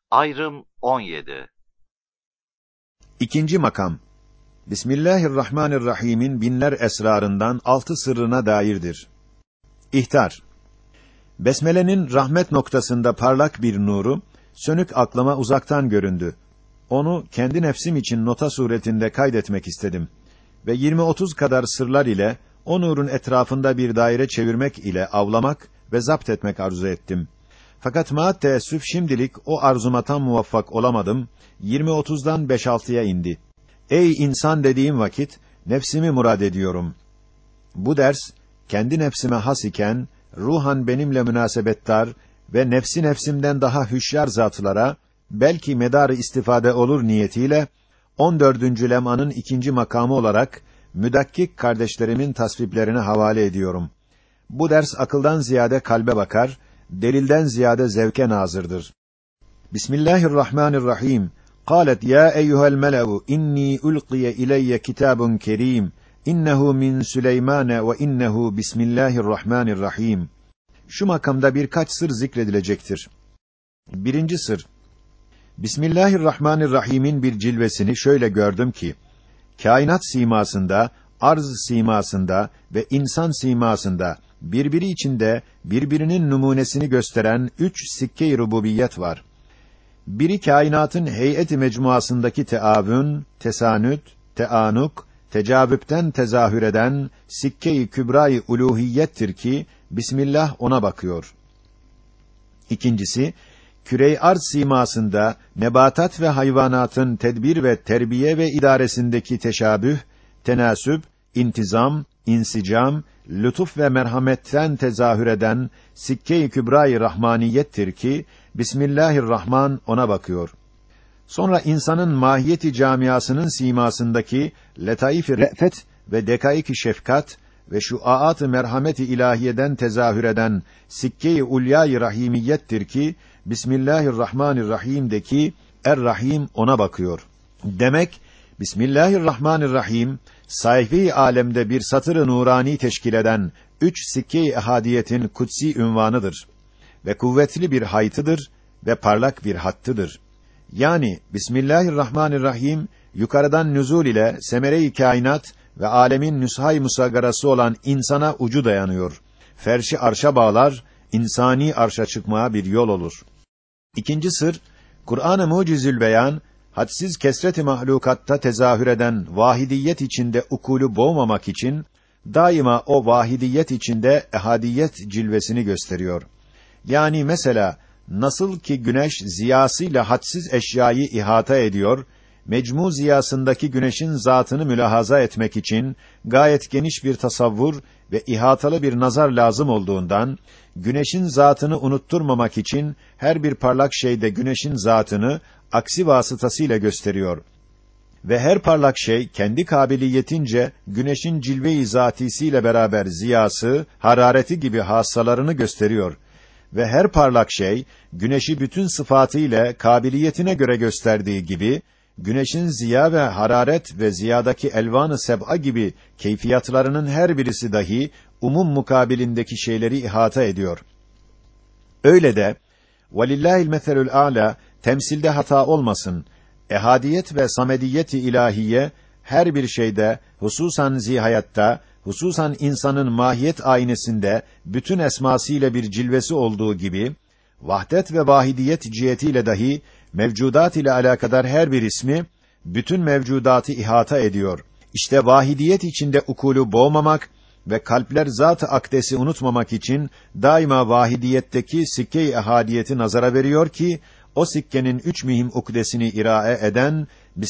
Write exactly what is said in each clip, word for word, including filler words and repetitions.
Ayrım on yedi. İkinci makam. Bismillahirrahmanirrahim'in binler esrarından altı sırrına dairdir. İhtar. Besmele'nin rahmet noktasında parlak bir nuru, sönük aklıma uzaktan göründü. Onu kendi nefsim için nota suretinde kaydetmek istedim. Ve yirmi otuz kadar sırlar ile, o nurun etrafında bir daire çevirmek ile avlamak ve zapt etmek arzu ettim. Fakat maat teessüf şimdilik o arzuma tam muvaffak olamadım, yirmi otuzdan beş altıya indi. Ey insan dediğim vakit, nefsimi murad ediyorum. Bu ders, kendi nefsime has iken, ruhan benimle münasebettar ve nefsi nefsimden daha hüşyar zatlara, belki medarı istifade olur niyetiyle, on dördüncü lemanın ikinci makamı olarak, müdakkik kardeşlerimin tasviplerine havale ediyorum. Bu ders akıldan ziyade kalbe bakar, delilden ziyade zevke nazırdır. Bismillahirrahmanirrahim. قالت يا أيها الملأ إني ألقي إلي كتاب كريم إنه من سليمان وإنه بسم الله الرحمن الرحيم. Şu makamda birkaç sır zikredilecektir. Birinci sır. Bismillahirrahmanirrahim'in bir cilvesini şöyle gördüm ki, kainat simasında, arz simasında ve insan simasında birbiri içinde birbirinin numunesini gösteren üç sikke-i rububiyet var. Biri kainatın heyet-i mecmuasındaki teavün, tesanüt, teanuk, tecavüpten tezahür eden sikke-i kübra-i uluhiyettir ki Bismillah ona bakıyor. İkincisi, küre-i arz simasında nebatat ve hayvanatın tedbir ve terbiye ve idaresindeki teşabüh, tenasüp, intizam, insicam, lütuf ve merhametten tezahür eden sikke-i kübra-i rahmaniyettir ki Bismillahirrahman ona bakıyor. Sonra insanın mahiyeti camiasının simasındaki letaif-i re'fet ve dekaik-i şefkat ve şuaat-ı merhameti ilahiyeden tezahür eden sikke-i ulya-i rahimiyettir ki Bismillahirrahmanirrahim'deki Er-Rahim ona bakıyor. Demek Bismillahirrahmanirrahim sayfi-i alemde bir satır-ı nurani teşkil eden üç sikke-i ehadiyetin kutsi ünvanıdır ve kuvvetli bir haytıdır ve parlak bir hattıdır. Yani Bismillahirrahmanirrahim yukarıdan nüzul ile semere-i kainat ve alemin nüshâ-i musaggarası olan insana ucu dayanıyor. Ferşi arşa bağlar, insani arşa çıkmaya bir yol olur. İkinci sır, Kur'an-ı Mucizül Beyan hadsiz kesret-i mahlukatta tezahür eden vahidiyet içinde ukûlu boğmamak için daima o vahidiyet içinde ehadiyet cilvesini gösteriyor. Yani mesela nasıl ki güneş ziyasıyla hadsiz eşyayı ihata ediyor, mecmu ziyasındaki güneşin zatını mülahaza etmek için gayet geniş bir tasavvur ve ihatalı bir nazar lazım olduğundan, güneşin zatını unutturmamak için her bir parlak şeyde güneşin zatını aksi vasıtasıyla gösteriyor. Ve her parlak şey kendi kabiliyetince güneşin cilve-i zatisiyle beraber ziyası, harareti gibi hassalarını gösteriyor. Ve her parlak şey güneşi bütün sıfatıyla kabiliyetine göre gösterdiği gibi güneşin ziya ve hararet ve ziyadaki elvan-ı seb'a gibi keyfiyatlarının her birisi dahi umum mukabilindeki şeyleri ihata ediyor. Öyle de velillahil meselül âlâ temsilde hata olmasın. Ehadiyet ve samediyet-i ilahiye her bir şeyde, hususan zihayatta, hususan insanın mahiyet aynesinde bütün esmasıyla bir cilvesi olduğu gibi, vahdet ve vahidiyet cihetiyle dahi mevcudat ile alakadar her bir ismi bütün mevcudatı ihata ediyor. İşte vahidiyet içinde ukûlu boğmamak ve kalpler zat-ı akdesi unutmamak için daima vahidiyetteki sikke-i ehadiyeti nazara veriyor ki o sikkenin üç mühim ukdesini irae eden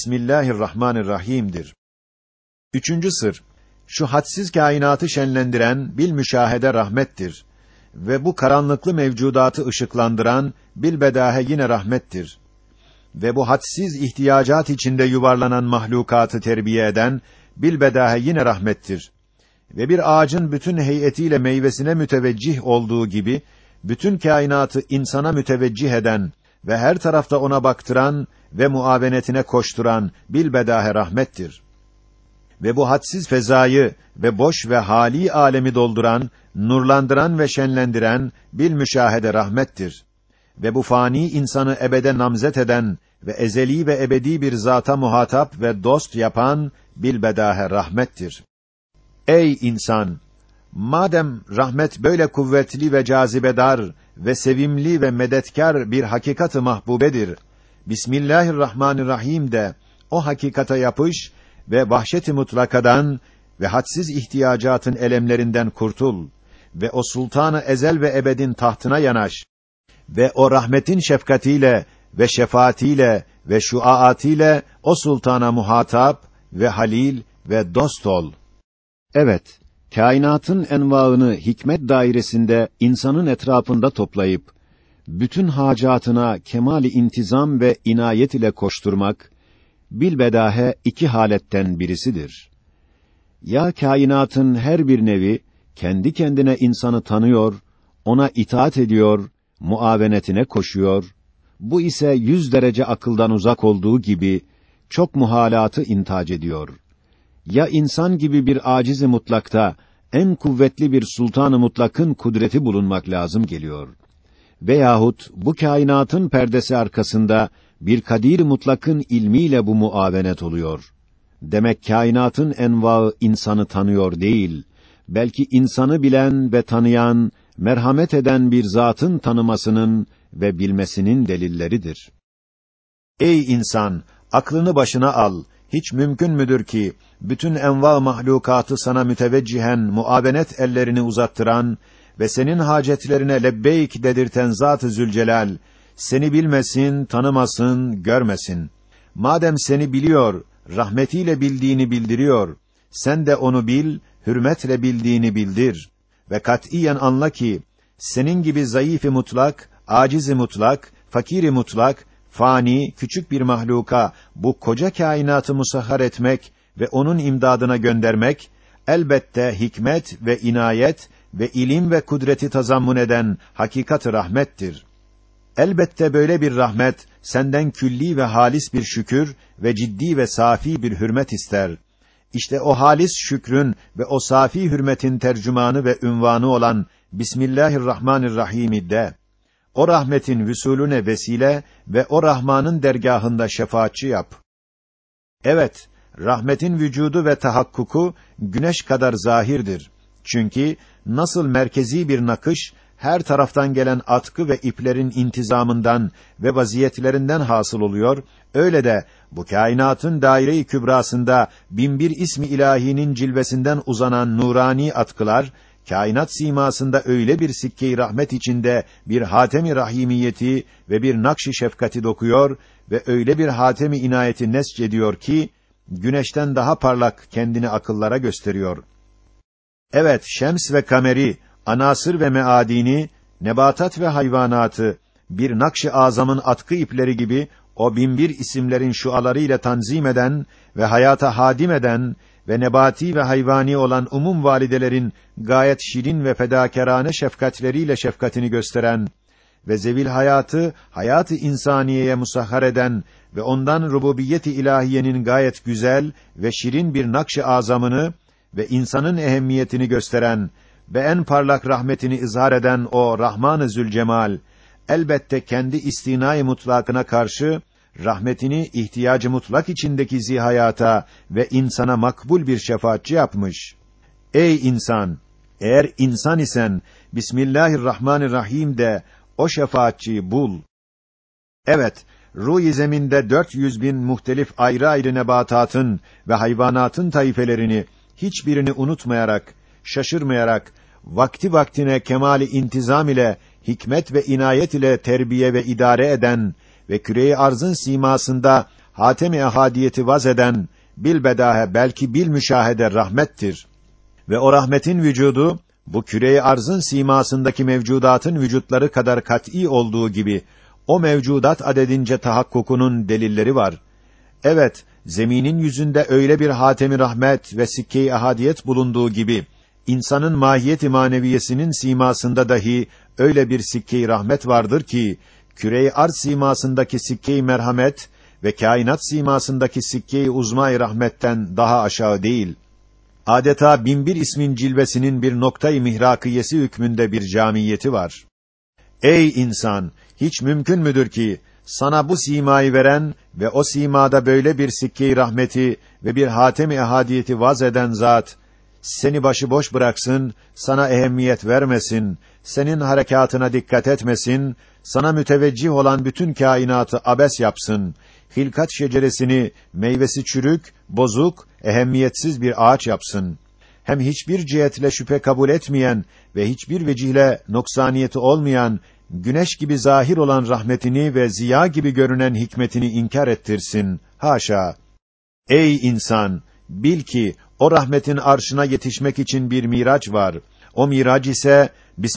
Bismillahirrahmanirrahim'dir. Üçüncü sır, şu hadsiz kainatı şenlendiren bil müşahede rahmettir ve bu karanlıklı mevcudatı ışıklandıran bilbedahe yine rahmettir. Ve bu hadsiz ihtiyacat içinde yuvarlanan mahlukatı terbiye eden bilbedahe yine rahmettir. Ve bir ağacın bütün heyetiyle meyvesine müteveccih olduğu gibi bütün kainatı insana müteveccih eden ve her tarafta ona baktıran ve muavenetine koşturan bilbedahe rahmettir. Ve bu hadsiz fezayı ve boş ve hali alemi dolduran, nurlandıran ve şenlendiren bil müşahede rahmettir. ve bu fani insanı ebede namzet eden ve ezeli ve ebedi bir zata muhatap ve dost yapan bilbedahe rahmettir. Ey insan! Madem rahmet böyle kuvvetli ve cazibedar ve sevimli ve medetkar bir hakikat-ı mahbubedir, Bismillahirrahmanirrahim de o hakikate yapış ve vahşet-i mutlakadan ve hadsiz ihtiyacatın elemlerinden kurtul ve o sultanı ezel ve ebedin tahtına yanaş ve o rahmetin şefkatiyle ve şefaatiyle ve şuaatiyle o sultana muhatap ve halil ve dost ol. Evet, kainatın envaını hikmet dairesinde insanın etrafında toplayıp bütün hacatına kemali intizam ve inayet ile koşturmak bilbedahe iki haletten birisidir. Ya kainatın her bir nevi kendi kendine insanı tanıyor, ona itaat ediyor, muavenetine koşuyor. Bu ise yüz derece akıldan uzak olduğu gibi çok muhalatı intac ediyor. Ya insan gibi bir aciz-i mutlakta en kuvvetli bir sultan-ı mutlakın kudreti bulunmak lazım geliyor. Veyahut bu kainatın perdesi arkasında bir kadir mutlakın ilmiyle bu muavenet oluyor. Demek kainatın envaı insanı tanıyor değil, belki insanı bilen ve tanıyan, merhamet eden bir zatın tanımasının ve bilmesinin delilleridir. Ey insan, aklını başına al. Hiç mümkün müdür ki bütün enva mahlukatı sana müteveccihen muavenet ellerini uzattıran ve senin hacetlerine lebbeyk dedirten Zat-ı Zülcelal seni bilmesin, tanımasın, görmesin. Madem seni biliyor, rahmetiyle bildiğini bildiriyor, sen de onu bil, hürmetle bildiğini bildir ve katiyen anla ki senin gibi zayıf-ı mutlak, aciz-i mutlak, fakir-i mutlak, fani, küçük bir mahluka bu koca kainatı musahhar etmek ve onun imdadına göndermek elbette hikmet ve inayet ve ilim ve kudreti tazammun eden hakikat-ı rahmettir. Elbette böyle bir rahmet senden külli ve halis bir şükür ve ciddi ve safi bir hürmet ister. İşte o halis şükrün ve o safi hürmetin tercümanı ve ünvanı olan Bismillahirrahmanirrahim de o rahmetin vüsulüne vesile ve o Rahman'ın dergahında şefaatçi yap. Evet, rahmetin vücudu ve tahakkuku güneş kadar zahirdir. Çünkü nasıl merkezi bir nakış her taraftan gelen atkı ve iplerin intizamından ve vaziyetlerinden hasıl oluyor, öyle de bu kainatın daire-i kübrasında binbir ismi ilahinin cilvesinden uzanan nurani atkılar, kainat simasında öyle bir sikke-i rahmet içinde bir hatem-i rahimiyeti ve bir nakş-ı şefkati dokuyor ve öyle bir hatem-i inayeti nesc ediyor ki, güneşten daha parlak kendini akıllara gösteriyor. Evet, şems ve kameri, anasır ve meadini, nebatat ve hayvanatı, bir nakş-ı azamın atkı ipleri gibi, o binbir isimlerin şualarıyla tanzim eden ve hayata hadim eden ve nebati ve hayvani olan umum validelerin gayet şirin ve fedakârane şefkatleriyle şefkatini gösteren ve zevil hayatı, hayat-ı insaniyeye musahhar eden ve ondan rububiyet-i ilahiyenin gayet güzel ve şirin bir nakş-ı azamını ve insanın ehemmiyetini gösteren ve en parlak rahmetini izhar eden o Rahman-ı Zülcemal, elbette kendi istinâ-i mutlakına karşı, rahmetini ihtiyacı mutlak içindeki zihayata ve insana makbul bir şefaatçi yapmış. Ey insan! Eğer insan isen, Bismillahirrahmanirrahim de o şefaatçiyi bul. Evet, ruh-i zeminde dört yüz bin muhtelif ayrı ayrı nebatatın ve hayvanatın taifelerini, hiçbirini unutmayarak, şaşırmayarak, vakti vaktine kemali intizam ile, hikmet ve inayet ile terbiye ve idare eden ve küre-i arzın simasında hatem-i ehadiyeti vaz eden, bilbedahe belki bil müşahede rahmettir. Ve o rahmetin vücudu, bu küre-i arzın simasındaki mevcudatın vücutları kadar kat'î olduğu gibi, o mevcudat adedince tahakkukunun delilleri var. Evet, zeminin yüzünde öyle bir hatem-i rahmet ve sikke-i ehadiyet bulunduğu gibi, insanın mahiyet-i maneviyesinin simasında dahi öyle bir sikke-i rahmet vardır ki, küre-i arz simasındaki sikke-i merhamet ve kainat simasındaki sikke-i uzma-i rahmetten daha aşağı değil. Adeta binbir ismin cilvesinin bir noktayı mihrakiyesi hükmünde bir camiyeti var. Ey insan! Hiç mümkün müdür ki, sana bu simayı veren ve o simada böyle bir sikke-i rahmeti ve bir hatem-i ehadiyeti vaz eden zat, seni başıboş bıraksın, sana ehemmiyet vermesin, senin harekatına dikkat etmesin, sana müteveccih olan bütün kainatı abes yapsın, hilkat şeceresini meyvesi çürük, bozuk, ehemmiyetsiz bir ağaç yapsın. Hem hiçbir cihetle şüphe kabul etmeyen ve hiçbir vecihle noksaniyeti olmayan, güneş gibi zahir olan rahmetini ve ziya gibi görünen hikmetini inkar ettirsin. Haşa! Ey insan! Bil ki, o rahmetin arşına yetişmek için bir miraç var. O miraç ise,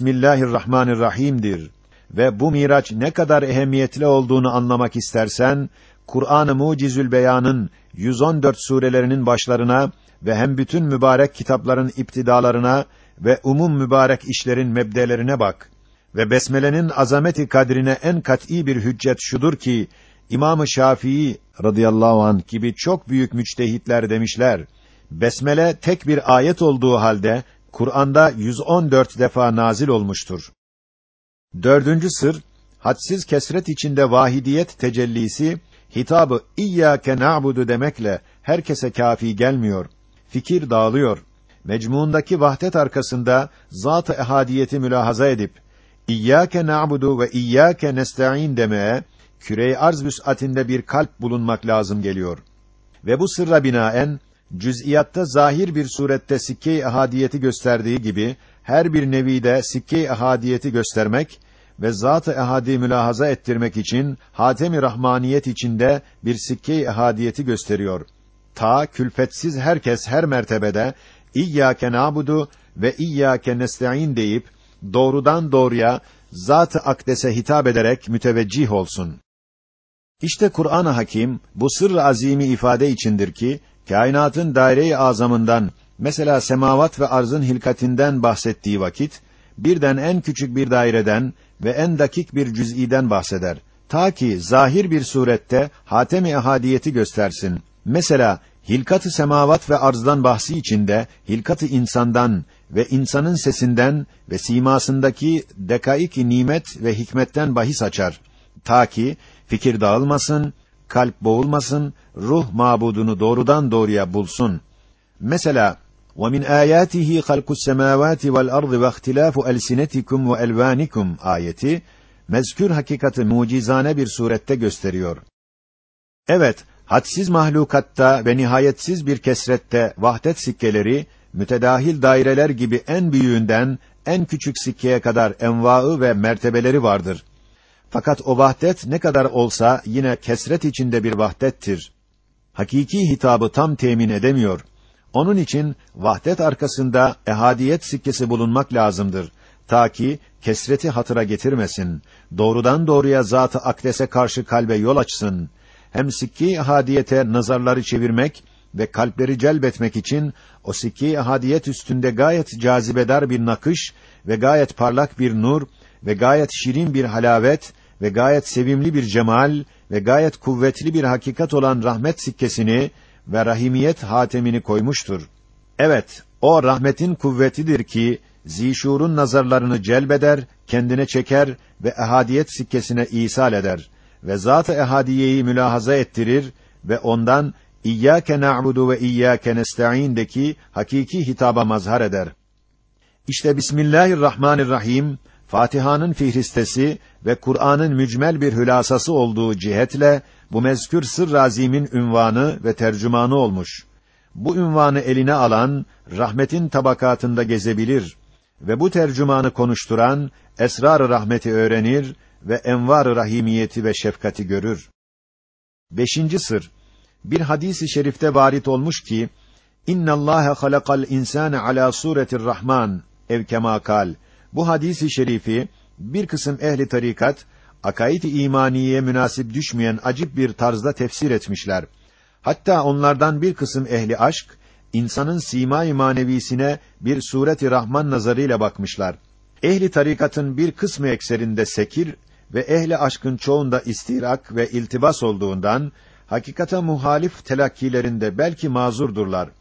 Bismillahirrahmanirrahim'dir. Ve bu miraç ne kadar ehemmiyetli olduğunu anlamak istersen, Kur'an-ı Mucizül Beyan'ın yüz on dört surelerinin başlarına ve hem bütün mübarek kitapların iptidalarına ve umum mübarek işlerin mebdelerine bak. Ve besmelenin azameti kadrine en kat'î bir hüccet şudur ki, İmam-ı Şafii radıyallahu anh gibi çok büyük müçtehitler demişler, besmele tek bir ayet olduğu halde, Kur'an'da yüz on dört defa nazil olmuştur. Dördüncü sır, hadsiz kesret içinde vahidiyet tecellisi, hitabı İyyâke na'budu demekle herkese kâfi gelmiyor. Fikir dağılıyor. Mecmuundaki vahdet arkasında zat-ı ehadiyeti mülahaza edip İyyâke na'budu ve İyyâke nesta'in demeye küre-i arz vüs'atinde bir kalp bulunmak lazım geliyor. Ve bu sırra binaen cüz'iyatta zahir bir surette sikke-i ehadiyeti gösterdiği gibi her bir nevide sikke-i ehadiyeti göstermek ve zat-ı ehadi mülahaza ettirmek için hatem-i rahmaniyet içinde bir sikke-i ehadiyeti gösteriyor. Ta külfetsiz herkes her mertebede İyyâke na'budu ve İyyâke nesta'in deyip doğrudan doğruya zat-ı akdese hitap ederek müteveccih olsun. İşte Kur'an-ı Hakim bu sırr-ı azimi ifade içindir ki kainatın daire-i azamından, mesela semavat ve arzın hilkatinden bahsettiği vakit birden en küçük bir daireden ve en dakik bir cüz'iden bahseder. Ta ki zahir bir surette hatem-i ehadiyeti göstersin. Mesela hilkat-ı semavat ve arzdan bahsi içinde hilkat-ı insandan ve insanın sesinden ve simasındaki dekaik-i nimet ve hikmetten bahis açar. Ta ki fikir dağılmasın, kalp boğulmasın, ruh mabudunu doğrudan doğruya bulsun. Mesela وَمِنْ آيَاتِهِ خَلْقُ السَّمَاوَاتِ وَالْأَرْضِ وَاخْتِلَافُ أَلْسِنَتِكُمْ وَأَلْوَانِكُمْ ayeti mezkür hakikati mucizane bir surette gösteriyor. Evet, hadsiz mahlukatta ve nihayetsiz bir kesrette vahdet sikkeleri mütedahil daireler gibi en büyüğünden en küçük sikkeye kadar envaı ve mertebeleri vardır. Fakat o vahdet ne kadar olsa yine kesret içinde bir vahdettir. Hakiki hitabı tam temin edemiyor. Onun için vahdet arkasında ehadiyet sikkesi bulunmak lazımdır. Ta ki kesreti hatıra getirmesin. Doğrudan doğruya zat-ı akdese karşı kalbe yol açsın. Hem sikke-i ehadiyete nazarları çevirmek ve kalpleri celbetmek için o sikke-i ehadiyet üstünde gayet cazibedar bir nakış ve gayet parlak bir nur ve gayet şirin bir halavet ve gayet sevimli bir cemal ve gayet kuvvetli bir hakikat olan rahmet sikkesini ve rahimiyet hatemini koymuştur. Evet, o rahmetin kuvvetidir ki zişurun nazarlarını celbeder, kendine çeker ve ehadiyet sikkesine isal eder ve zat-ı ehadiyeyi mülahaza ettirir ve ondan İyyâke na'budu ve İyyâke nesta'în'deki hakiki hitaba mazhar eder. İşte Bismillahirrahmanirrahim Fatiha'nın fihristesi ve Kur'an'ın mücmel bir hülasası olduğu cihetle bu mezkür sırr-ı azimin ünvanı ve tercümanı olmuş. Bu ünvanı eline alan rahmetin tabakatında gezebilir ve bu tercümanı konuşturan esrar-ı rahmeti öğrenir ve envar-ı rahimiyeti ve şefkati görür. Beşinci sır. Bir hadis-i şerifte varit olmuş ki İnnallâhe halakal insâne alâ sûretir rahman ev kemâ kal. Bu hadis-i şerifi bir kısım ehli tarikat akaid-i imaniyeye münasip düşmeyen acip bir tarzda tefsir etmişler. Hatta onlardan bir kısım ehli aşk insanın sîmâ-i manevisine bir suret-i rahman nazarıyla bakmışlar. Ehli tarikatın bir kısmı ekserinde sekir ve ehli aşkın çoğunda istirak ve iltibas olduğundan hakikata muhalif telakkilerinde belki mazurdurlar.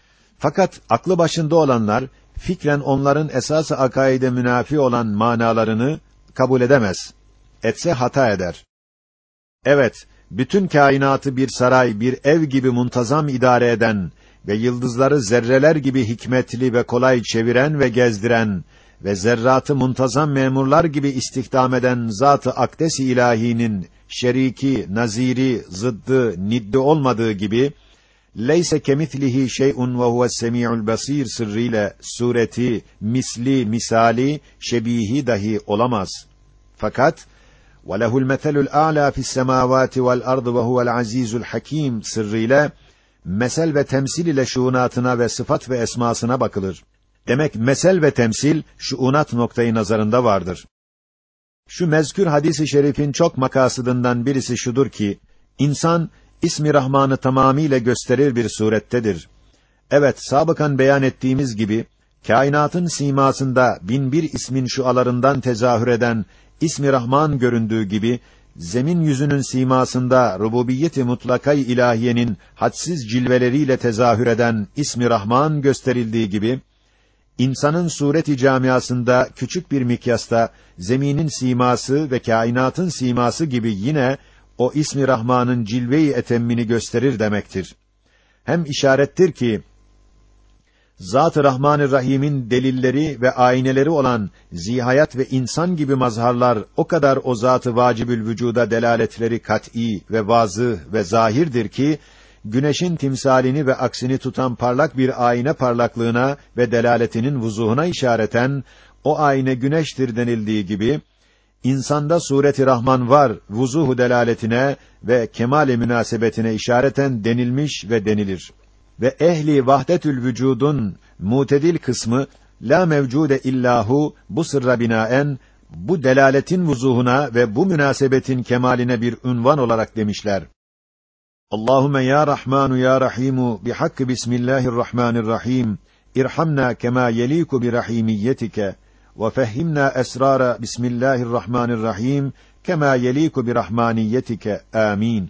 Fakat aklı başında olanlar fikren onların esas-ı akaide münafi olan manalarını kabul edemez. Etse hata eder. Evet, bütün kainatı bir saray, bir ev gibi muntazam idare eden ve yıldızları zerreler gibi hikmetli ve kolay çeviren ve gezdiren ve zerratı muntazam memurlar gibi istihdam eden Zat-ı Akdes-i İlahi'nin şeriki, naziri, zıddı, niddi olmadığı gibi, leyse kemitlihi şey'un ve huves-semî'ul basîr sırrıyla sureti, misli, misali, şebihi dahi olamaz. Fakat وَلَهُ الْمَثَلُ الْأَعْلَى فِي السَّمَاوَاتِ وَالْأَرْضِ وَهُوَ الْعَز۪يزُ الْحَك۪يمُ sırrıyla mesel ve temsil ile şuunatına ve sıfat ve esmasına bakılır. Demek mesel ve temsil şuunat noktayı nazarında vardır. Şu mezkür hadis-i şerifin çok makasıdından birisi şudur ki, insan İsmi Rahman'ı tamamiyle gösterir bir surettedir. Evet, sabıkan beyan ettiğimiz gibi, kainatın simasında bin bir ismin şualarından tezahür eden İsmi Rahman göründüğü gibi, zemin yüzünün simasında rububiyet-i mutlaka-i ilahiyenin hadsiz cilveleriyle tezahür eden İsmi Rahman gösterildiği gibi, insanın sureti camiasında küçük bir mikyasta zeminin siması ve kainatın siması gibi yine o İsmi Rahman'ın cilve-i etemmini gösterir demektir. Hem işarettir ki Zat-ı Rahman-ı Rahîm'in delilleri ve ayneleri olan zihayat ve insan gibi mazharlar o kadar o zat-ı vacibül vücuda delaletleri kat'î ve vazıh ve zahirdir ki, güneşin timsalini ve aksini tutan parlak bir ayna parlaklığına ve delaletinin vuzuhuna işareten, o ayna güneştir denildiği gibi, insanda sureti Rahman var, vuzuhu delaletine ve kemale münasebetine işareten denilmiş ve denilir. Ve ehli vahdetül vücudun mutedil kısmı la mevcude illahu bu sırra binaen bu delaletin vuzuhuna ve bu münasebetin kemaline bir unvan olarak demişler. Allahumme ya Rahmanu ya Rahimu bihakkı bismillahirrahmanirrahim irhamna kema yeliku bi rahimiyetike ve fehhimna esrara bismillahirrahmanirrahim kema yeliku bi rahmaniyetike. Amin.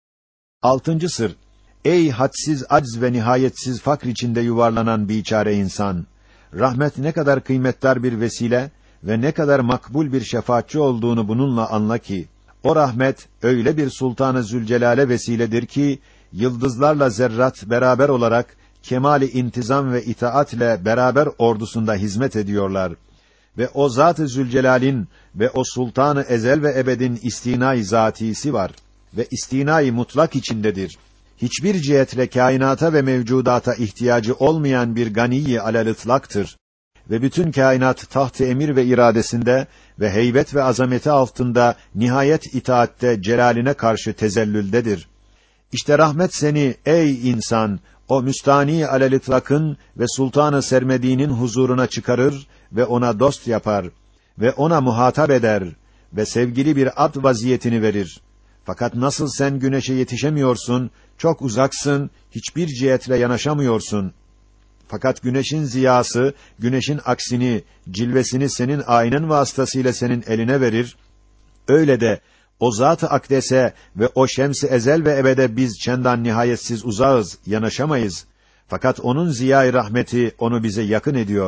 Altıncı sır. Ey hadsiz acz ve nihayetsiz fakr içinde yuvarlanan biçare insan! Rahmet ne kadar kıymetdar bir vesile ve ne kadar makbul bir şefaatçi olduğunu bununla anla ki, o rahmet öyle bir Sultan-ı Zülcelal'e vesiledir ki, yıldızlarla zerrat beraber olarak kemali intizam ve itaatle beraber ordusunda hizmet ediyorlar. Ve o Zat-ı Zülcelal'in ve o Sultan-ı Ezel ve Ebed'in istinâ-i zatîsi var ve istinâ-i mutlak içindedir. Hiçbir cihetle kainata ve mevcudata ihtiyacı olmayan bir gani-i alel-ıtlaktır ve bütün kainat taht-ı emir ve iradesinde ve heybet ve azameti altında nihayet itaatte celaline karşı tezellüldedir. İşte rahmet seni ey insan o müstani alel-ıtlakın ve sultan-ı sermediğinin huzuruna çıkarır ve ona dost yapar ve ona muhatap eder ve sevgili bir abd vaziyetini verir. Fakat nasıl sen güneşe yetişemiyorsun, çok uzaksın, hiçbir cihetle yanaşamıyorsun. Fakat güneşin ziyası, güneşin aksini, cilvesini senin aynen vasıtasıyla senin eline verir. Öyle de o Zat-ı Akdes'e ve o Şems-i Ezel ve Ebed'e biz çendan nihayetsiz uzağız, yanaşamayız. Fakat onun ziya-i rahmeti onu bize yakın ediyor.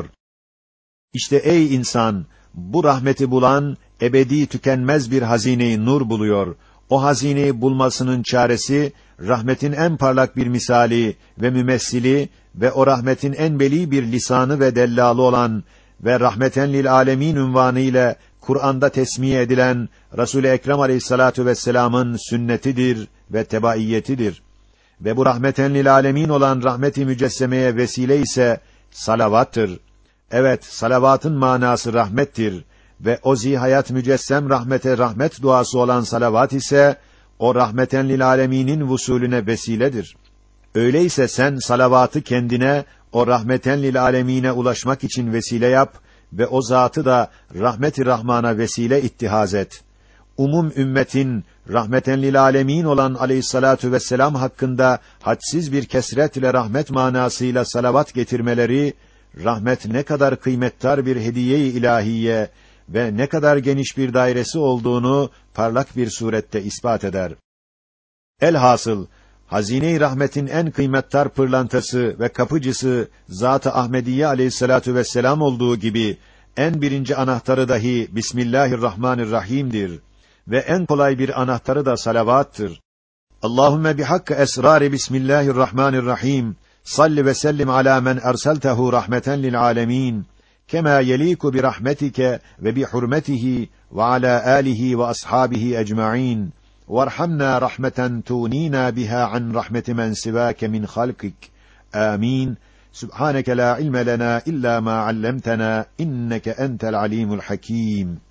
İşte ey insan, bu rahmeti bulan ebedi tükenmez bir hazine-i nur buluyor. O hazineyi bulmasının çaresi, rahmetin en parlak bir misali ve mümessili ve o rahmetin en beli bir lisanı ve dellalı olan ve rahmeten lil âlemin unvanı ile Kur'an'da tesmiye edilen Resul-i Ekrem Aleyhissalatu vesselam'ın sünnetidir ve tebaiyetidir. Ve bu rahmeten lil âlemin olan rahmet-i mücessemeye vesile ise salavattır. Evet, salavatın manası rahmettir. Ve o zihayat mücessem rahmete rahmet duası olan salavat ise o rahmeten lil âleminin vusulüne vesiledir. Öyleyse sen salavatı kendine o rahmeten lil âlemine ulaşmak için vesile yap ve o zatı da rahmet-i rahmana vesile ittihaz et. Umum ümmetin rahmeten lil âlemin olan Aleyhissalatu vesselam hakkında hadsiz bir kesretle rahmet manasıyla salavat getirmeleri, rahmet ne kadar kıymetdar bir hediye-i ilahiye ve ne kadar geniş bir dairesi olduğunu parlak bir surette ispat eder. Elhasıl, hazine-i rahmetin en kıymetdar pırlantası ve kapıcısı Zat-ı Ahmediye Aleyhissalatu vesselam olduğu gibi, en birinci anahtarı dahi Bismillahirrahmanirrahim'dir ve en kolay bir anahtarı da salavattır. Allahümme bihakkı esrarı Bismillahirrahmanirrahim salli ve sellim ala men erseltehu rahmeten lil alemin kema yeliku bi rahmetike ve bi hurmetihi ve ala alihi ve ashabihi ecmaîn varhamna rahmeten tunina biha an rahmeti men sivake min halkik. Amin. Subhaneke la ilme lena illa ma allamtena inneke entel alimul hakim.